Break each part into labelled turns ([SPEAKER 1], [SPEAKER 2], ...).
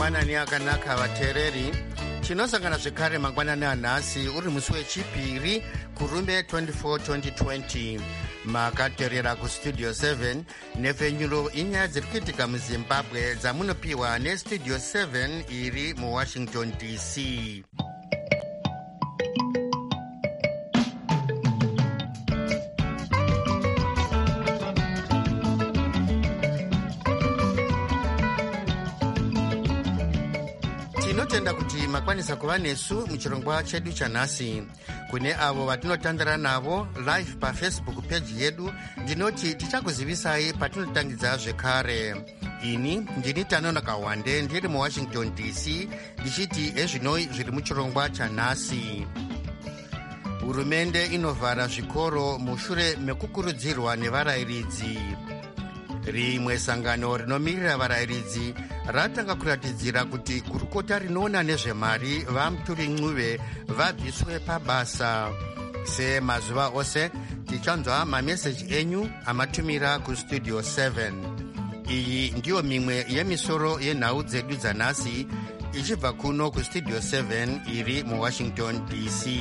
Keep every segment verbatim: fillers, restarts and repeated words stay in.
[SPEAKER 1] mangwanani akanaka vateereri. Tinosangana zvekare mangwanani anhasi uri musi wechipiri kurume twenty-four twenty twenty. Makateerera kustudio seven nepfenyuro inyaya dziri kuitika muzimbabwe dzamunopiwa nestudio seven iri muwashington D C. Tinotenda kuti makwanisa kuva nesu muchirongwa chedu chanhasi. Kune avo vatinotandara navo live pafacebook page yedu, ndinoti tichakuzivisai patinotangidza zvekare. Ini ndini Tanona Kawande ndiri muwashington D C ndichiti ezvinoi zviri muchirongwa chanhasi. Hurumende inovhara zvikoro mushure mekukurudzirwa nevarayiridzi. Rimwe sangano rinomirira varayiridzi ratanga kuratidzira kuti gurukota rinoona nezvemari vaMuturi Ncube vabviswe pabasa. Semazuva ose tichanzwa mameseji enyu amatumira kustudio seven. Iyi ndiyo mimwe yemisoro yenhau dzedu dzanhasi ichibva kuno kustudio seven iri muwashington D C.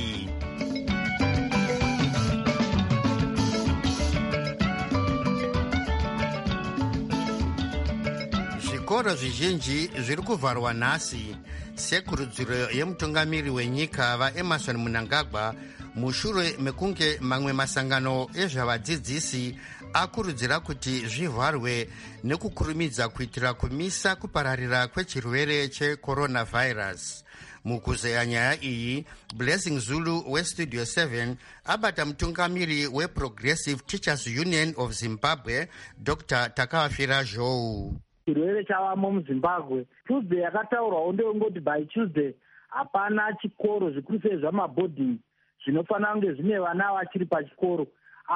[SPEAKER 1] Zvikoro zvizhinji zviri kuvharwa nhasi sekurudziro yemutungamiri wenyika vaEmmerson Mnangagwa mushure mekunge mamwe masangano ezvavadzidzisi akurudzira kuti zvivharwe nekukurumidza kuitira kumisa kupararira kwechirwere checoronavirus. Mukuzeya nyaya iyi, Blessing Zulu westudio seven abata mutungamiri weProgressive Teachers Union of Zimbabwe Doctor Takafira Zhou.
[SPEAKER 2] Chirwere chavamo muZimbabwe Tuesday yakataurwawo ndeyongoti by Tuesday hapana chikoro zvikuru sei zvamabhodhingi zvinofanira kunge zvine vana vachiri pachikoro,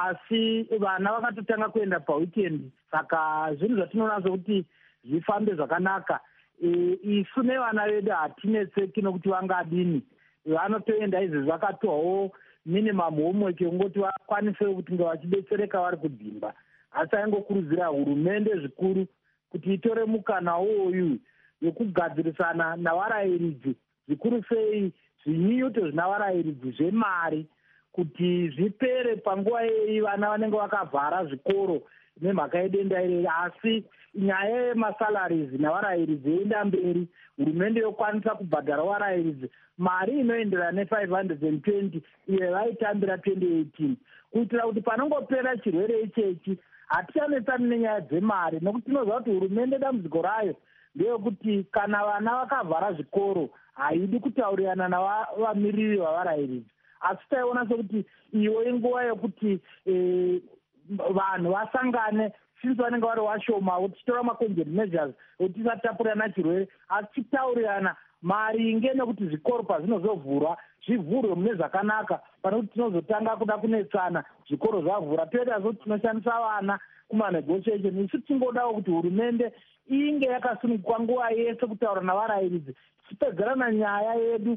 [SPEAKER 2] asi vana vakatotanga kuenda paweekend. Saka zvinhu zvatinoona sokuti zvifambe zvakanaka. E, isu nevana vedu hatinetseki nokuti vangadini, vanotoenda izvi vakatohwawo minimum homework yekungoti vakwanise kuti nga vachidetsereka vari kudzimba. Asi aingokurudzira hurumende zvikuru kuti itore mukana uyu wekugadzirisana navarayiridzi, zvikuru sei zvinyunyuto zvinavarayiridzi zvemari, kuti zvipere panguva yeyi vana vanenge vakavhara zvikoro nemhaka yedenda ireri. Asi nyaya yemasalaries navarayiridzi yoenda mberi. Hurumende yokwanisa kubhadhara varayiridzi mari inoenderana ne-five hundred twenty iyo vaitambira twenty eighteen, kuitira kuti panongopera chirwere ichechi hatichanetsani nenyaya dzemari, nokuti tinoziva kuti hurumende dambudziko rayo ndeyekuti kana vana vakavhara zvikoro haidi kutaurirana navamiriri vavarayiridzi. Asi taiona sekuti iyo inguva yokuti e, vanhu vasangane since vanenge vari vashoma, tichitora maconject measures kuti tisatapurirana chirwere, asi tichitaurirana mari inge nekuti zvikoro pazvinozovhurwa zvivhurwe mune zvakanaka, pane kuti tinozotanga kuda kunetsana zvikoro zvavhura toita zoti tinoshandisa vana kumanegotiation. Isu tingodawo kuti hurumende inge yakasunungukwa nguva yese kutaura navarayiridzi, tichipedzerana nyaya yedu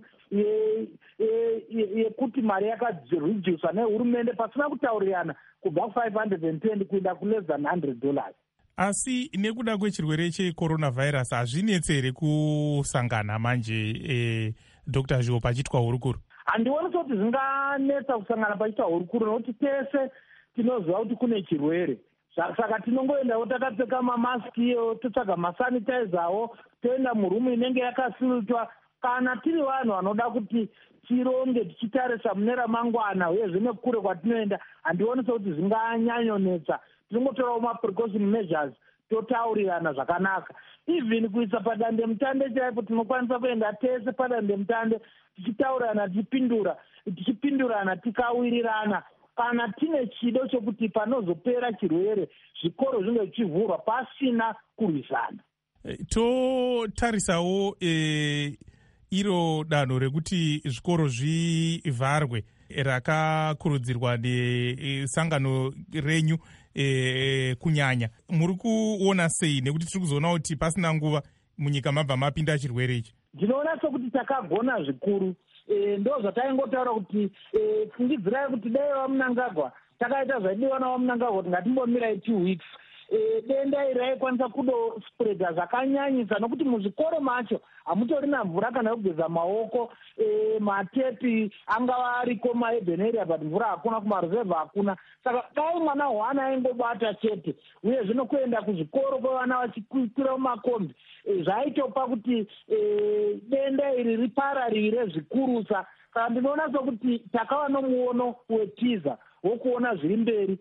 [SPEAKER 2] yekuti ye, ye, mari yakareducwa nehurumende pasina kutaurirana kubva ku-five hundred twenty kuenda ku-less than one hundred dollars.
[SPEAKER 3] Asi nekuda kwechirwere checoronavirus hazvinetse here kusangana manje eh, Doctor Zhou pachitwa hurukuru?
[SPEAKER 2] Handioni kuti zvinganetsa kusangana pachitwa hurukuru nokuti tese tinoziva kuti kune chirwere. Saka tinongoendawo takapfeka mamaskiyo, totsvaga masanitizawo, toenda murumu inenge yakasilutwa. Kana tiri vanhu vanoda kuti tironge tichitarisa mune ramangwana uyezve nekure kwatinoenda, handioni sekuti zvinganyanyonetsa. Tinongotorawo maprecaution measures, totaurirana zvakanaka. Even kuisa padande mutande chaipo tinokwanisa kuenda tese padande mutande tichitaurirana, tichipindura tichipindurana tikawirirana. Kana tine chido chokuti panozopera chirwere zvikoro zvinge zvichivhurwa pasina kurwisana.
[SPEAKER 3] E, totarisawo e, iro danho rekuti zvikoro zvivharwe rakakurudzirwa nesangano renyu e, kunyanya. Muri kuona sei? Nekuti tiri kuzoona kuti pasina nguva munyika mabva mapinda chirwere ichi.
[SPEAKER 2] Ndinoona sokuti takagona zvikuru. E, ndo zvataingotaura kuti e, fungidzirai kuti dai vaMnangagwa takaita zvaidiwa navaMnangagwa kuti ngatimbomirai two weeks e, denda iri raikwanisa kudospreadha zvakanyanyisa, nokuti muzvikoro macho hamutorina mvura kana yokugeza maoko. E, matepi angava ariko maurban area but mvura hakuna, kumaruzevha hakuna. Saka dai mwana hwana aingobata chete, uye zvino kuenda kuzvikoro kwevana vachikwira mumakombi, e, zvaitopa kuti e, denda iri ripararire zvikurusa. Saka ndinoona sokuti takava nomuono wetiza wokuona zviri mberi,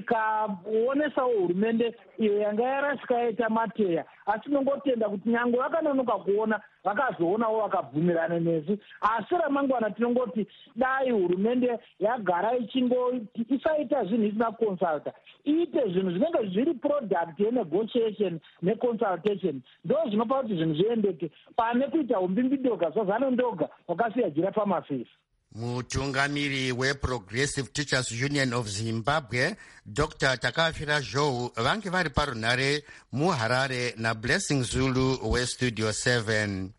[SPEAKER 2] tikaonesawo hurumende iyo yanga yarasika yaita mateya, asi tinongotenda kuti nyangwe vakanonoka kuona vakazoonawo vakabvumirana nesu. Asi ramangwana tinongoti dai hurumende yagara ichingoti isaita zvinhu isina consulta, iite zvinhu zvinenge zviri product yenegotiation neconsultation, ndo zvinopa kuti zvinhu zviendeke, pane kuita umbimbidoga zvazano ndoga wakasiya jira pamafesi.
[SPEAKER 1] Mutungamiri weProgressive Teachers Union of Zimbabwe Doctor Takafira Zhou vange vari parunhare muHarare naBlessing Zulu weStudio seven.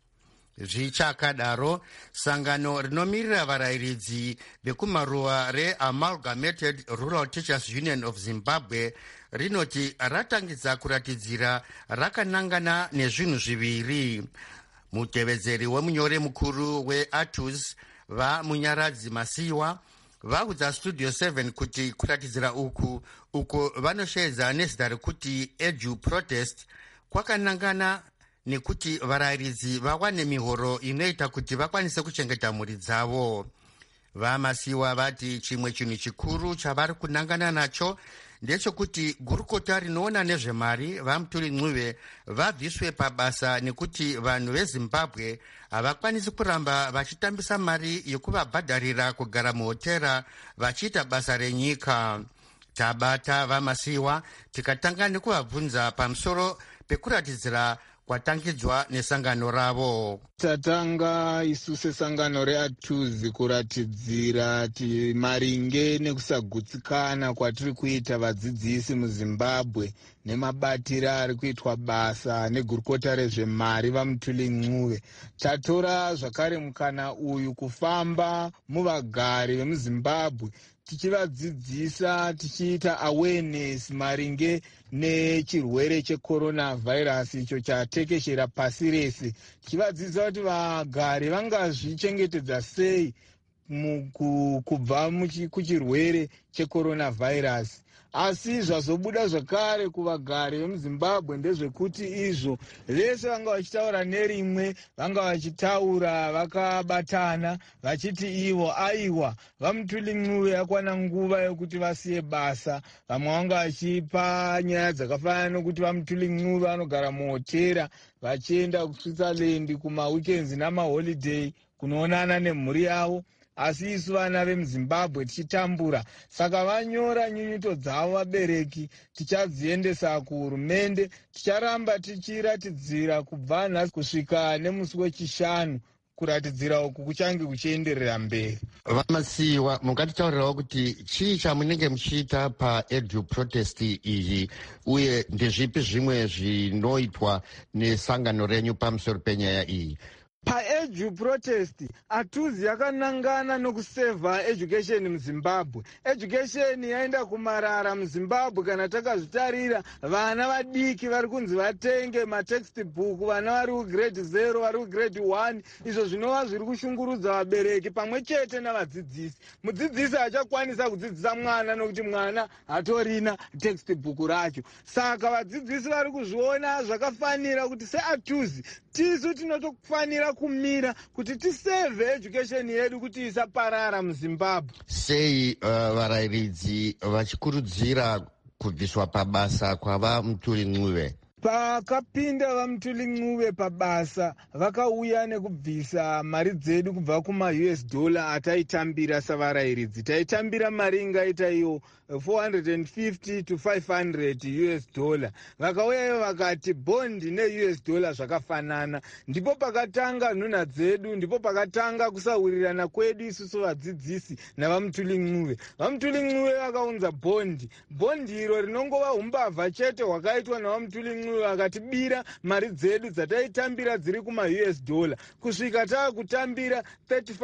[SPEAKER 1] Zvichakadaro, sangano rinomirira varayiridzi vekumaruwa reAmalgamated Rural Teachers Union of Zimbabwe rinoti ratangidza kuratidzira rakanangana nezvinhu zviviri. Mutevedzeri wemunyore mukuru weATUS vamunyaradzi Masiwa vaudza Studio seven kuti kuratidzira uku uko vanoshaidza nezita rekuti Edu Protest kwakanangana nekuti varayiridzi vawane mihoro inoita kuti vakwanise kuchengeta mhuri dzavo. VaMasiwa vati chimwe chinhu chikuru chavari kunangana nacho ndechekuti gurukota rinoona nezvemari vaMutuli Ncube vabviswe pabasa nekuti vanhu veZimbabwe havakwanisi kuramba vachitambisa mari yokuvabhadharira kugara muhotera vachiita basa renyika. Tabata VaMasiwa tikatanga nekuvabvunza pamusoro pekuratidzira kwatangidzwa nesangano ravo.
[SPEAKER 4] Tatanga isu sesangano reATUS kuratidzira maringe nekusagutsikana kwatiri kuita vadzidzisi muZimbabwe nemabatiro ari kuitwa basa negurukota rezvemari vaMutuli Ncube. Tatora zvakare mukana uyu kufamba muvagari vemuZimbabwe tichivadzidzisa, tichiita awareness maringe nechirwere checoronavirus icho chatekeshera pasi rese, tichivadzidzisa kuti vagari vangazvichengetedza sei kubva kuchirwere checoronavirus. Asi zvazobuda zvakare kuvagari vemuZimbabwe ndezvekuti izvo vese vanga vachitaura nerimwe, vanga vachitaura vakabatana vachiti ivo aiwa vaMutuli Ncube yakwana nguva yokuti vasiye basa. Vamwe vanga vachipa nyaya dzakafanana nokuti vaMutuli Ncube vanogara muhotera vachienda kuSwitzerland kumaweekends namaholiday kunoonana nemhuri yavo, asi isu vana vemuZimbabwe tichitambura. Saka vanyora nyunyuto dzavo vabereki tichadziendesa kuhurumende. Ticharamba tichiratidzira kubva nhasi kusvika nemusi wechishanu. Kuratidzira uku kuchange kuchienderera mberi.
[SPEAKER 1] VaMasiwa, mukatitaurirawo kuti chii chamunenge muchiita paEdu Protest iyi, uye ndezvipi zvimwe zvinoitwa nesangano renyu pamusoro penyaya iyi?
[SPEAKER 4] PaEdu Protest, ATUS yakanangana nokusevha education muZimbabwe. Education yaenda kumarara muZimbabwe. Kana takazvitarira, vana vadiki vari kunzi vatenge matextbook, vana vari kugrade zero, vari kugrade one, izvo zvinova zviri kushungurudza vabereki pamwe chete navadzidzisi. Mudzidzisi achakwanisa kudzidzisa mwana nokuti mwana hatorina textbook racho. Saka vadzidzisi vari kuzviona zvakafanira kuti seATUS tisu tinotofanira kumira kuti tisevhe education yedu kuti isaparara muZimbabwe.
[SPEAKER 1] Sei uh, varayiridzi vachikurudzira kubviswa pabasa kwavaMutuli Ncube?
[SPEAKER 4] Pakapinda vaMutuli Ncube pabasa, vakauya nekubvisa mari dzedu kubva kuma-U S dollar ataitambira savarayiridzi. Taitambira mari ingaita iyo four hundred fifty to five hundred U S dollar. Vakauya ivo vakati bondi ne-U S dollar zvakafanana. Ndipo pakatanga nhunha dzedu, ndipo pakatanga kusawirirana kwedu isusu vadzidzisi navaMutuli Ncube. VaMutuli Ncube vakaunza bondi. Bondi iro rinongova umbavha chete hwakaitwa navaMutuli Ncube vakatibira mari dzedu dzataitambira dziri kuma-U S dollar kusvika taakutambira thirty-five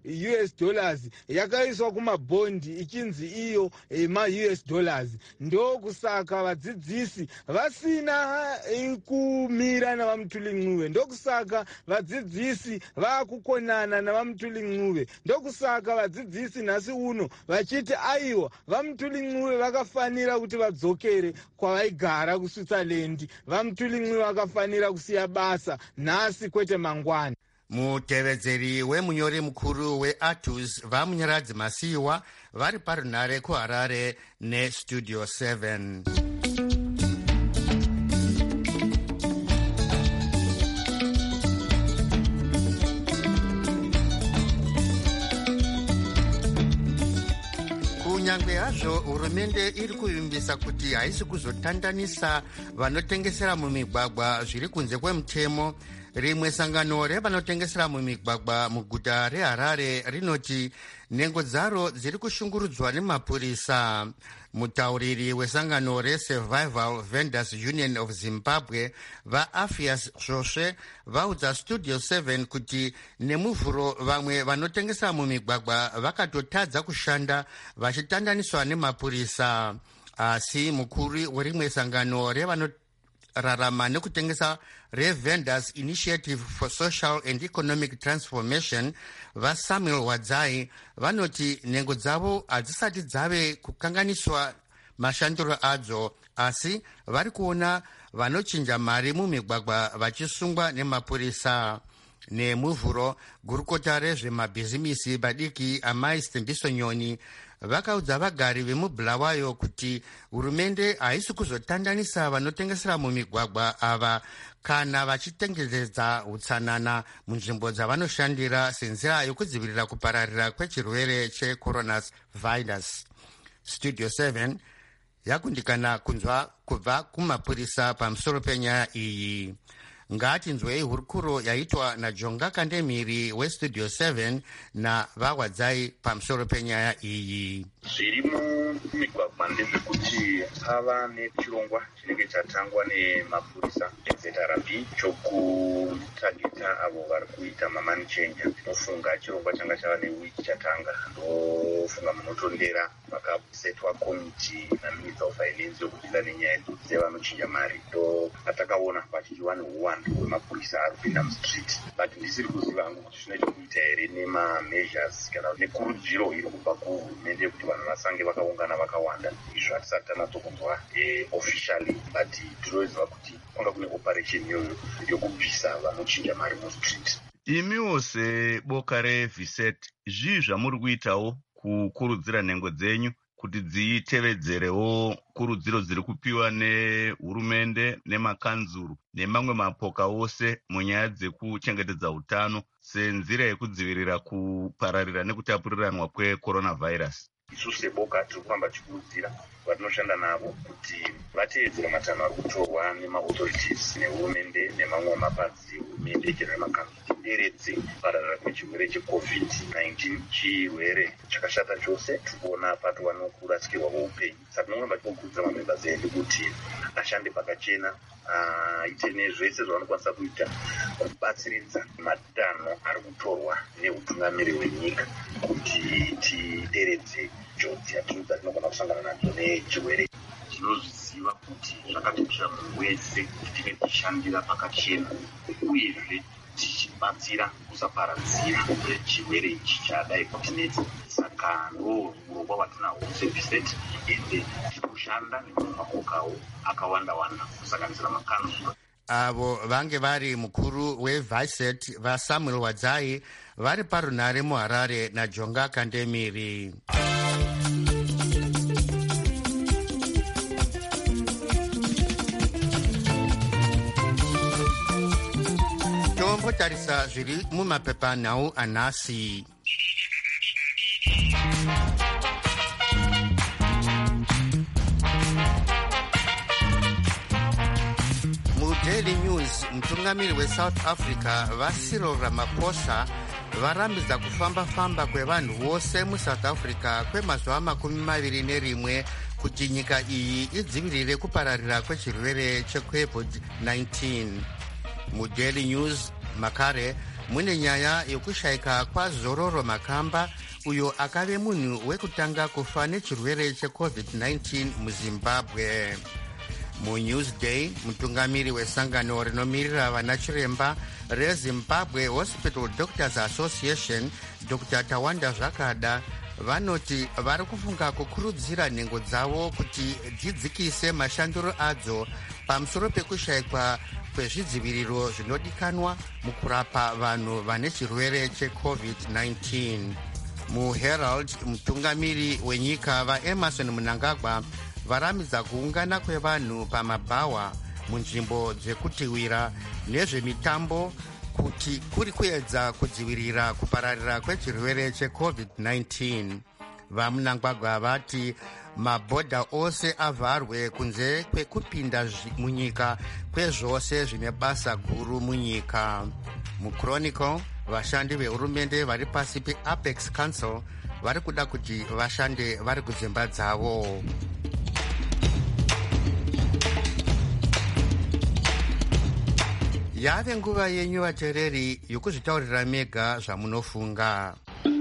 [SPEAKER 4] U S dollars yakaiswa kumabhondi ichinzi iyo ma-U S dollars. Ndokusaka vadzidzisi vasina kumira navamutuli-ncuve, ndokusaka vadzidzisi vakukonana navamutuli-ncuve, ndokusaka vadzidzisi nhasi uno vachiti aiwa vamutuli-ncuve vakafanira kuti vadzokere kwavaigara kuSwitzerland, vamutuli-ncuve vakafanira kusiya basa nhasi kwete mangwani.
[SPEAKER 1] mutevedzeri wemunyori mukuru weatus vamunyaradzi masiyiwa vari parunhare kuharare nestudio seven. kunyange hazvo hurumende iri kuvimbisa kuti haisi kuzotandanisa vanotengesera mumigwagwa zviri kunze kwemutemo, rimwe sangano revanotengesera mumigwagwa muguta reharare rinoti nhengo dzaro dziri kushungurudzwa nemapurisa. mutauriri wesangano resurvival vendors union of zimbabwe vaafias zvosve vaudza studio seven kuti nemuvhuro vamwe vanotengesera mumigwagwa vakatotadza kushanda vachitandaniswa nemapurisa. asi mukuru werimwe sangano revano rarama nekutengesa reVendors Initiative for Social and Economic Transformation vaSamuel Wadzai vanoti nhengo dzavo hadzisati dzave kukanganiswa mashandiro adzo, asi vari kuona vanochinja mari mumigwagwa vachisungwa nemapurisa. nemuvhuro gurukota rezvemabhizimisi madiki amai Stembiso Nyoni vakaudza vagari vemubhulawayo kuti hurumende haisi kuzotandanisa vanotengesera mumigwagwa ava kana vachitengetedza utsanana munzvimbo dzavanoshandira senzira yokudzivirira kupararira kwechirwere cheCoronavirus. Studio seven yakundikana kunzwa kubva kumapurisa pamusoro penyaya iyi. ngatinzwei hurukuro yaitwa naJonga Kandemiri westudio seven navawadzai pamusoro penyaya iyi.
[SPEAKER 5] zviri mumigwagwa ndezvekuti pava nechirongwa chinenge chatangwa nemapurisa Z R B chokutageta avo vari kuita mamani chenja. Ndinofunga chirongwa changa chava newiki chatanga, ndofunga munotondera makasetwa komiti naminista wefinance yokudzidza nenyaya dzevanochinja mari. ndo atakaona pachichiwa neuwandu hwemapurisa ari kupinda mustreet, but ndisiri kuziva hangu kuti zvine chekuita here nemameasures kana nekurudziro iri kubva kuhurumende yekuti vanhu vasange vakaungana vakawanda. izvo hatisati tanatsokunzwa officially, but tinoziva kuti kwanga kune operation iyoyo yokubvisa vanochinja mari mustreet.
[SPEAKER 6] imiwo seboka reViset zvii zvamuri kuitawo kukurudzira nhengo dzenyu kuti dzitevedzerewo kurudziro dziri kupiwa nehurumende nemakanzuru nemamwe mapoka ose munyaya dzekuchengetedza utano senzira yekudzivirira kupararira nekutapuriranwa kwecoronavirus?
[SPEAKER 5] isu seboka tiri kufamba tichikurudzira vatinoshanda navo kuti vateedzera matanho ari kutorwa nemaauthorities nehurumende nemamwe mapazi hurumende chero nemakanzuru tideredze kupararira kwechirwere checovid nineteen, chirwere chakashata chose. tiri kuona patova nokurasikirwa kweupenyu, saka tinoramba tichikurudzira mamembers edu kuti ashande pakachena, aite nezvese zvavanokwanisa kuita kubatsiridza matanho ari kutorwa neutungamiri hwenyika kuti tideredze njodzi yatinodza tinogona kusangana nadzo nechirwere. tinozviziva kuti zvakatokosha munhu wese kuti tive tichishandira pakachena uyezve tichibatsira kusaparadzira chirwere ichi chadai kutinetsa. saka ndo urongwa hwatinahwo seViset, ende tiri kushanda nemapokawo akawanda wanda kusanganisira makanzura.
[SPEAKER 1] avo vange vari mukuru weViset vaSamuel Wadzai vari parunhare muHarare naJonga Kandemiri. tombotarisa zviri mumapepanhau anhasi. muDaily News, mutungamiri weSouth Africa vaCyril Ramaphosa varambidza kufamba-famba kwevanhu vose muSouth Africa kwemazuva makumi maviri nerimwe kuti nyika iyi idzivirire kupararira kwechirwere checovid nineteen. muDaily News, Makare mune nyaya yokushayika kwaZororo Makamba uyo akave munhu wekutanga kufa nechirwere checovid nineteen muZimbabwe. MuNewsday, mutungamiri wesangano rinomirira vanachiremba reZimbabwe Hospital Doctors Association, Doctor Tawanda Zvakada, vanoti vari kufunga kukurudzira nhengo dzavo kuti dzidzikise mashandiro adzo pamusoro pekushayikwa kwezvidziviriro zvinodikanwa mukurapa vanhu vane chirwere checovid nineteen. MuHerald, mutungamiri wenyika vaEmerson Mnangagwa varamidza kuungana kwevanhu pamabhawa munzvimbo dzekutiwira nezvemitambo kuti kuri kuedza kudzivirira kupararira kwechirwere checovid nineteen. VaMnangagwa vati mabhodha ose avharwe kunze kwekupinda munyika kwezvose zvine basa guru munyika. MuChronicle, vashandi vehurumende vari pasi peApex Council vari kuda kuti vashande vari kudzimba dzavo. Yave nguva yenyu vateereri yokuzvitaurira mega zvamunofunga.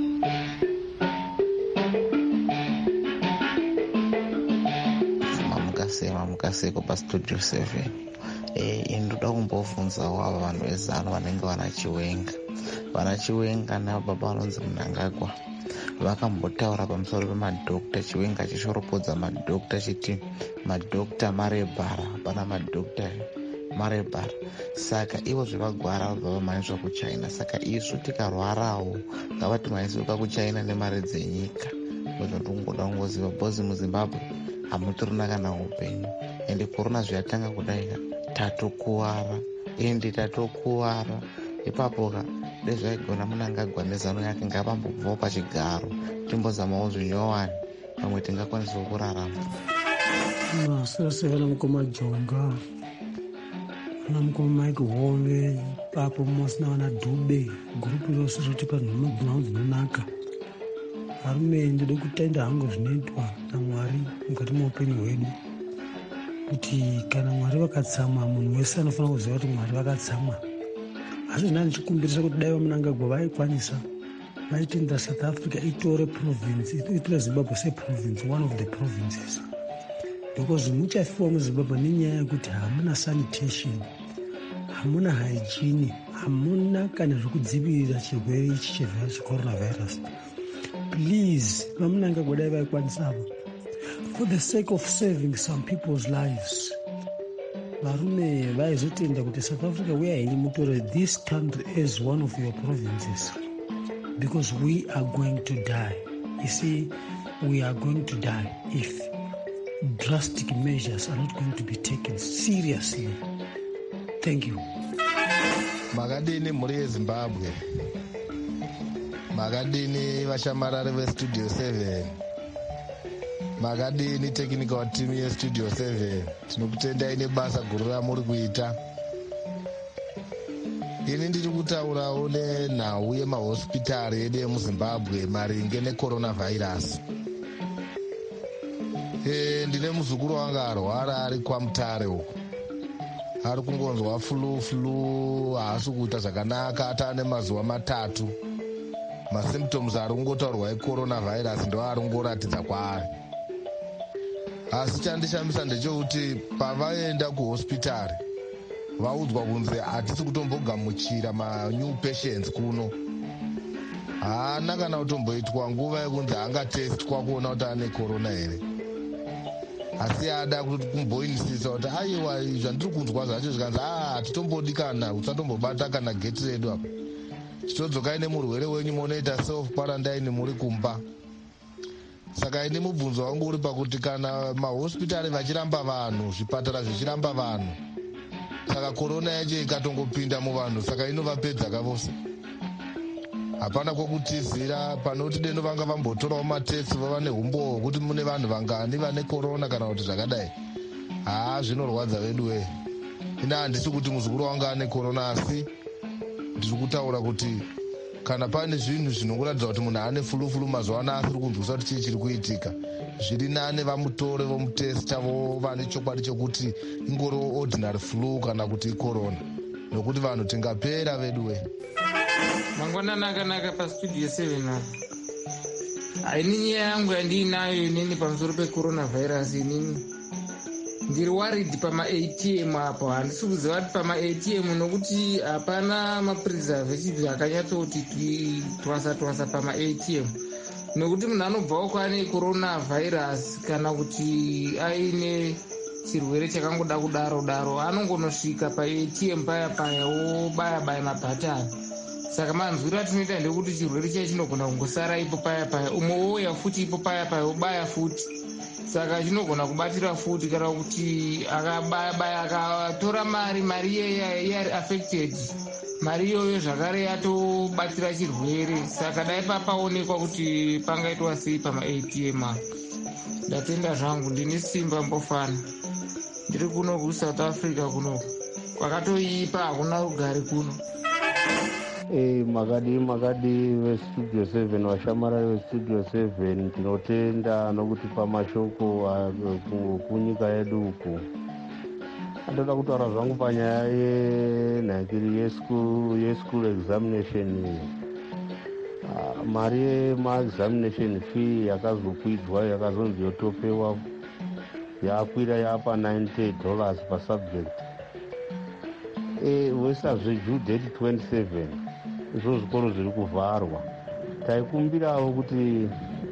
[SPEAKER 7] Mamukasema mukaseko pastudio seven. Eh, indoda kumbobvunzawo ava vanhu vezano vanenge vanachiwenga. Vanachiwenga nababa vanonzi Mnangagwa vakambotaura pamusoro pemadhokta. Chiwenga chishoropodza madhokta chiti madhokta marebhara hapana madhokta marebhara. Saka ivo zvevagwara vabva vamhanyiswa kuchina. Saka isu tikarwarawo ngavati maisuka kuchina nemari dzenyika. Ndondoda kungoziva bhozi muZimbabwe hamutorina kana upenyu, ende korona zviyatanga kudai tatokuwara ende tatokuwara. Ipapo ka dezvaigona Mnangagwa nezano yake ngavambobvawo pachigaro timbozamawo zvinyowani pamwe tingakwanisawo kurarama.
[SPEAKER 8] Sese vana mukoma Jonga, vana mukoma Mike Hove, papo mosina vana Dube, gurupu rose roti panhu vanogona dzinonaka. Varume ndode kutenda hangu zvinoitwa naMwari mukati muupenyu hwedu, kuti kana Mwari vakatsamwa munhu wese anofanira kuziva kuti Mwari vakatsamwa. Asi ndina ndichikumbirisa kuti dai vaMnangagwa vaikwanisa vaitenda South Africa itore province, itore Zimbabwe seprovince, one of the provinces, because muchafiwa muZimbabwe nenyaya yekuti hamuna sanitation, hamuna hygiene, hamuna kana zvekudzivirira chirwere ichi checoronavirus. Please, vaMnangagwa dai vaikwanisa, for the sake of saving some people's lives, varume vaizotenda kuti South Africa we are mutore this country as one of your provinces, because we are going to die. You see, we are going to die if drastic measures are not going to be taken seriously. Thank you.
[SPEAKER 9] Makadini muri yeZimbabwe, makadini vashamarari vestudio seven, makadini technical team yestudio seven, tinokutendai nebasa guru ramuri kuita. Ini ndiri kutaurawo nenhau yemahospitari edu emuZimbabwe maringe necoronavirus. E, ndine muzukuru wanga arwara ari kwaMutare uko, ari kungonzwa flu flu, haasi kuita zvakanaka, atane mazuva matatu. Masymptoms ari kungotaurwa ecoronavirus ndo ari kungoratidza kwaari. Asi chandishambisa ndechekuti pavaenda kuhospitari vaudzwa kunzi hatisi kutombogamuchira manew patients kuno. Haana kana kutomboitwa nguva yekunzi angatestwa kuona kuti ane corona here. Asi ada kumboinisisa kuti aiwa zvandiri kunzwa zvacho zvikanzi ah titombodi kana usatombobata kana geti redu apa. Chitodzokai nemurwere wenyu munoita self quarantine muri kumba. Saka ini mubvunzo wangu uri pakuti kana mahospitari vachiramba vanhu, zvipatara zvichiramba vanhu, saka corona yacho ikatongopinda muvanhu, saka inovapedza kavose. Hapana kwokutizira, panoti deno vanga vambotorawo matesti vava neumbowo hwekuti mune vanhu vangani vane corona kana kuti zvakadai. Haa, zvinorwadza vedu we. Ina handisi kuti muzukuru wanga ane corona, asi ndiri kutaura kuti kana pane zvinhu zvinokuratidza kuti munhu ane fulufulu mazuva ano asiri kunzwisa kuti chii chiri kuitika, zviri nane vamutore vomutesta vova nechokwadi chekuti ingori ordinary flu kana kuti icorona. nokuti vanhu tingapera veduwe.
[SPEAKER 10] Mangwanani akanaka pastudio seven apa. Haini nyaya yangu yandiinayo inini pamusoro pecoronavirus inini. Ndiri worried pama-A T M apo. Handisi kuziva kuti pama-A T M nokuti hapana mapreservatives akanyatsoti twasa twasa pama-A T M. Nokuti munhu anobvawo kwaane coronavirus kana kuti aine chirwere chakangoda kudaro daro anongonosvika pa-A T M paya paya wobaya baya mabhatani. Saka manzwira tinoita ndekuti chirwere chacho chinogona kungosara ipo paya paya, umwe wouya futi ipo paya paya wobaya futi. Saka chinogona kubatira futi kana kuti akabaya baya akatora mari mari iye ari affected, mari iyoyo zvakare yatobatira chirwere. Saka dai papaonekwa kuti pangaitwa sei pama-A T M apa. Ndatenda zvangu, ndine simba mbofana. Ndiri kuno kuSouth Africa kuno kwakatoipa, hakuna rugare kuno.
[SPEAKER 11] Eh, makadi makadi vestudio seven, vashamarari vestudio seven, tinotenda nokuti pamashoko kunyika yedu uku. Andoda kutaura zvangu panyaya yenhakiri yeschool yeschool examination. Uh, mari yemaexamination fee yakazokwidzwa yakazonzi yotopewa yakwira yapa ninety dollars per subject. Eh, wesazve due date twenty-seven. Izvo zvikoro zviri kuvharwa. Taikumbirawo kuti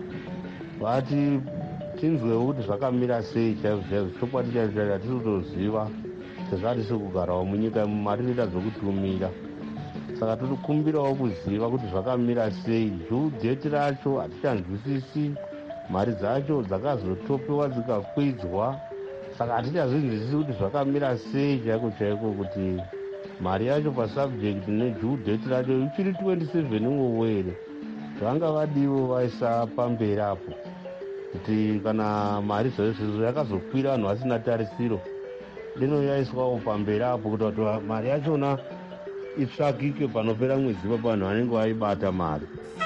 [SPEAKER 11] vati tinzwewo kuti zvakamira sei chaizvo chaizvo. Chokwadi chaizvo chaizvo hatitoziva sezvatisi kugarawo munyika mari inoita zvokutumira. Saka tiri kumbirawo kuziva kuti zvakamira sei. Due date racho hatichanzwisisi, mari dzacho dzakazotopewa dzikakwidzwa. Saka hatichazvinzwisisi kuti zvakamira sei chaiko chaiko, kuti mari yacho pasubject nedue date racho ichiri twenty-seven ingowere. Zvanga vadiwo vaisa pamberi apo kuti kana mari zvaizvizvo yakazokwira vanhu vasina tarisiro, deno yaiswawo pamberi apo kuti mari yachona itsvakike panopera mwedzi ipapo vanhu vanenge vaibata mari.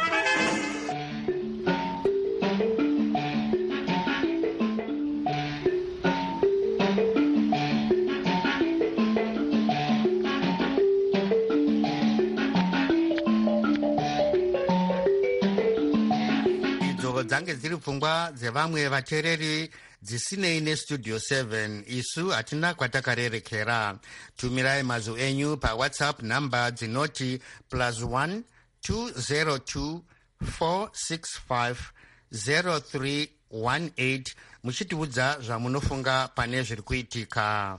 [SPEAKER 1] dzange dziri pfungwa dzevamwe vateereri dzisinei nestudio seven. Isu hatina kwatakarerekera. Tumirai mazwi enyu pawhatsapp namba dzinoti plus one two zero two four six five zero three one eight muchitiudza zvamunofunga pane zviri kuitika.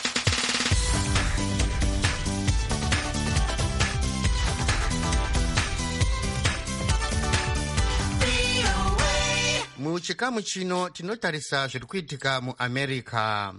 [SPEAKER 1] Muchikamu chino tinotarisa zviri kuitika muAmerica.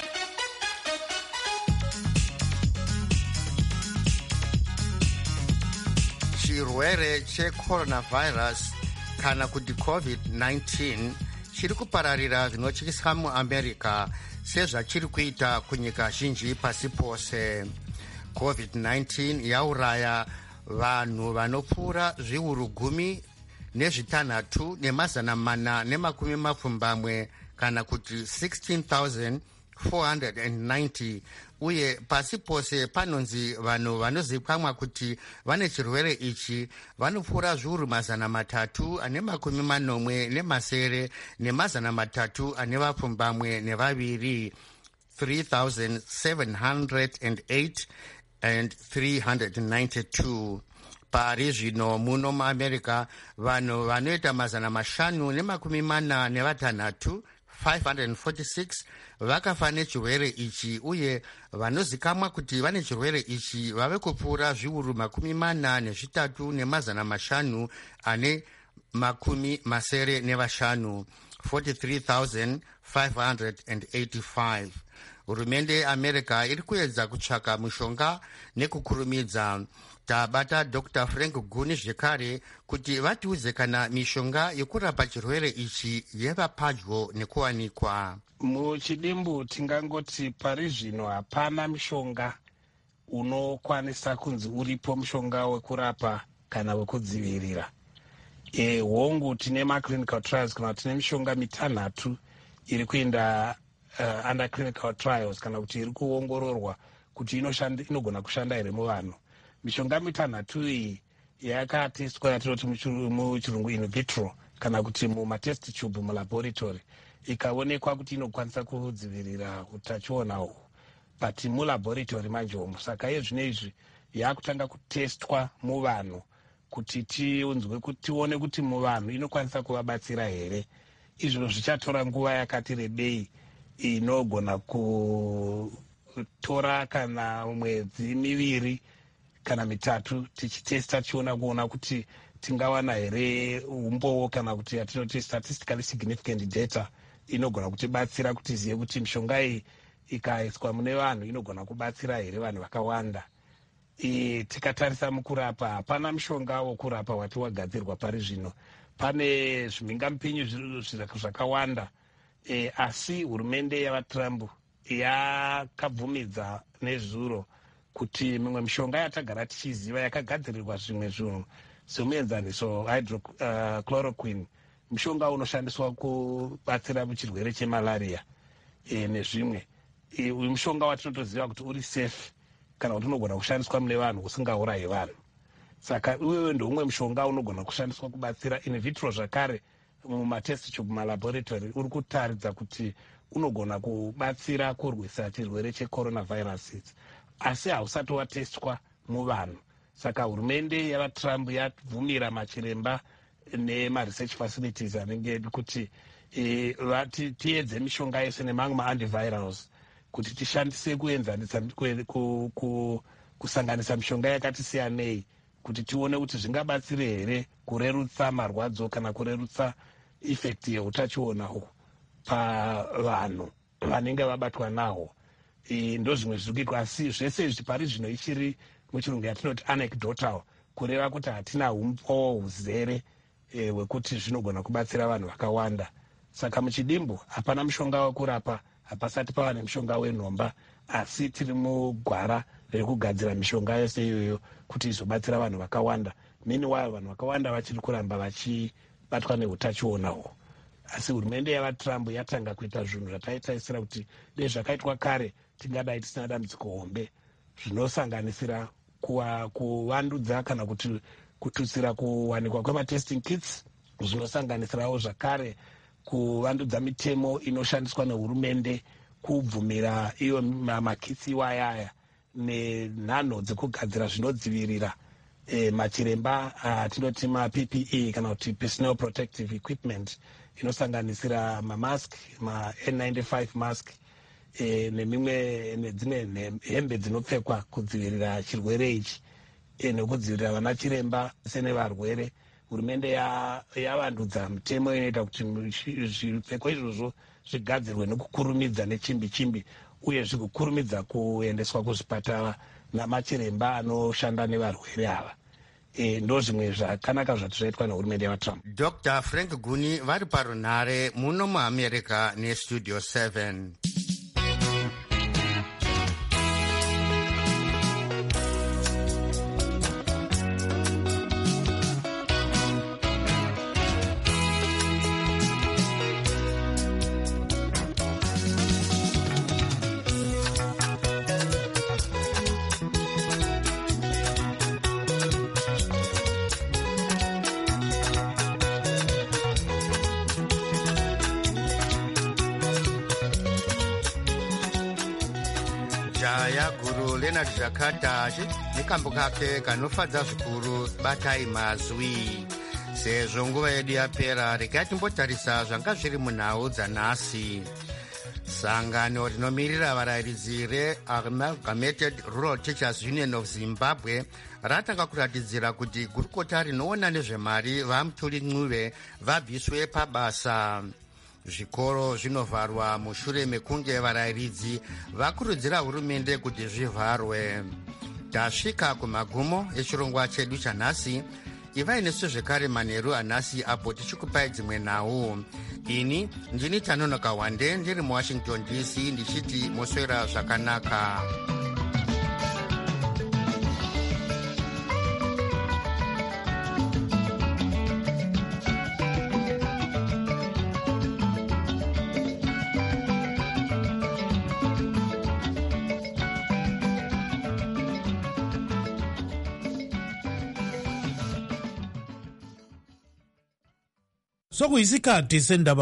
[SPEAKER 1] Chirwere checoronavirus kana kuti covid nineteen chiri kupararira zvinotyisa muAmerica sezvachiri kuita kunyika zhinji pasi pose. covid nineteen yauraya vanhu vanopfuura zviuru gumi nezvitanhatu nemazana mana nemakumi mapfumbamwe kana kuti sixteen thousand four hundred ninety, uye pasi pose panonzi vanhu vanozivikanwa kuti vane chirwere ichi vanopfuura zviuru mazana matatu ane makumi manomwe nemasere nemazana matatu ane vapfumbamwe nevaviri, three thousand seven hundred eight and three hundred ninety-two. Pari zvino muno muAmerica vanhu vanoita mazana mashanu nemakumi mana nevatanhatu five hundred forty-six vakafa nechirwere ichi, uye vanozikamwa kuti vane chirwere ichi vave kupfuura zviuru makumi mana nezvitatu nemazana mashanu ane makumi masere nevashanu, forty-three thousand five hundred eighty-five. Hurumende yeAmerica iri kuedza kutsvaka mushonga nekukurumidza. Tabata Doctor Frank Guni zvekare kuti vatiudze kana mishonga yekurapa chirwere ichi yeva padyo nekuwanikwa.
[SPEAKER 12] Muchidimbu tingangoti pari zvino hapana mishonga unokwanisa kunzi uripo mushonga wekurapa kana wekudzivirira. E, hongu tine maclinical trials kana tine mishonga mitanhatu iri kuenda uh, under clinical trials kana kuti iri kuongororwa kuti inoshanda inogona kushanda here muvanhu. Mishonga mitanhatu iyi yakatestwa yatinoti muchirungu in vitro kana kuti mumatest tube mulaboratory, ikaonekwa kuti inokwanisa kudzivirira utachiona uhu but mulaboratory manje omo. Saka iye zvino izvi yakutanga kutestwa muvanhu kuti tiunzwe kuti tione kuti muvanhu inokwanisa kuvabatsira here. Izvo zvichatora nguva yakati rebei, inogona kutora kana mwedzi miviri kana mitatu tichitesta tichiona kuona kuti tingawana here umbowo kana kuti yatinoti statistically significant data inogona kutibatsira kuti zive kuti mishonga iyi ikaiswa mune vanhu inogona kubatsira here vanhu vakawanda. E, tikatarisa mukurapa hapana mushonga wokurapa wati wagadzirwa pari zvino. Pane zvimhingamupinyu zvakawanda, e, asi hurumende yavatrump yakabvumidza nezuro kuti mimwe mishonga yatagara tichiziva yakagadzirirwa zvimwe zvinhu semuenzaniso hydrochloroquine, uh, mushonga unoshandiswa kubatsira muchirwere chemalaria e, nezvimwe. E, uyu mushonga watinotoziva kuti uri safe kana kuti unogona kushandiswa mune vanhu usingaurayi vanhu. Saka uyewo ndoumwe mushonga unogona kushandiswa kubatsira in vitro zvakare mumatest tube malaboratory, uri kutaridza kuti unogona kubatsira kurwisa chirwere checoronavirus, asi hausati watestwa muvanhu. Saka hurumende yavatrump yabvumira machiremba nemaresearch facilities anenge kuti e, tiedze mishonga yese nemamwe maantivirals kuti tishandise kuenzanisa ku, ku, kusanganisa mishonga yakati siyanei kuti tione kuti zvingabatsire here kurerutsa marwadzo kana kurerutsa effect yeutachiona uhu pavanhu vanenge vabatwa naho. E, ndo zvimwe zviri kuitwa, asi zvese izvi pari zvino ichiri muchirungu yatinoti anecdotal, kureva kuti hatina umpo huzere e, wekuti zvinogona kubatsira vanhu vakawanda. Saka muchidimbu hapana mushonga wekurapa, hapasati pava nemushonga wenhomba, asi tiri mugwara rekugadzira mishonga yose iyoyo kuti izobatsira vanhu vakawanda. Meanwhile vanhu vakawanda vachiri kuramba vachibatwa neutachionaho. Asi hurumende yavatrump yatanga kuita zvinhu zvataitaisira kuti dei zvakaitwa kare tingadai tisina dambudziko hombe, zvinosanganisira kuvandudza kana kuti kututsira kuwanikwa kwematesting kits, zvinosanganisirawo zvakare kuvandudza mitemo inoshandiswa nehurumende kubvumira iyo makitsi iwayaya nenhano dzekugadzira zvinodzivirira e, machiremba atinoti ma-P P E kana kuti personal protective equipment, inosanganisira mamask, ma N ninety-five mask e, nemimwe nedzimwe hembe dzinopfekwa kudzivirira chirwere ichi e, nekudzivirira vana chiremba sene varwere. Hurumende yavandudza ya mitemo inoita kuti zvipfeko izvozvo zvigadzirwe nekukurumidza nechimbi chimbi, uye zvikukurumidza kuendeswa kuzvipatara namachiremba anoshanda nevarwere ava. E, ndo zvimwe zvakanaka zvati zvaitwa nehurumende yavatrump.
[SPEAKER 1] Doctor Frank Guni vari parunhare muno muamerica nestudio seven. jaya guru Leonard Jakata nekambo kake kanofadza zvikuru batai mazwi. Sezvo nguva yedu yapera, regai timbotarisa zvanga zviri munhau dzanhasi. Sangano rinomirira varayiridzi reAmalgamated Rural Teachers Union of Zimbabwe ratanga kuratidzira kuti gurukota rinoona nezvemari vaMutuli Ncube vabviswe pabasa. Zvikoro zvinovharwa mushure mekunge varayiridzi vakurudzira hurumende kuti zvivharwe. Tasvika kumagumo echirongwa chedu chanhasi. Ivai nesu zvekare manheru anhasi apo tichikupai dzimwe nhau. Ini ndini Tanonoka Wande ndiri muWashington D C ndichiti moswera zvakanaka.
[SPEAKER 13] sokuyisikhathi sendaba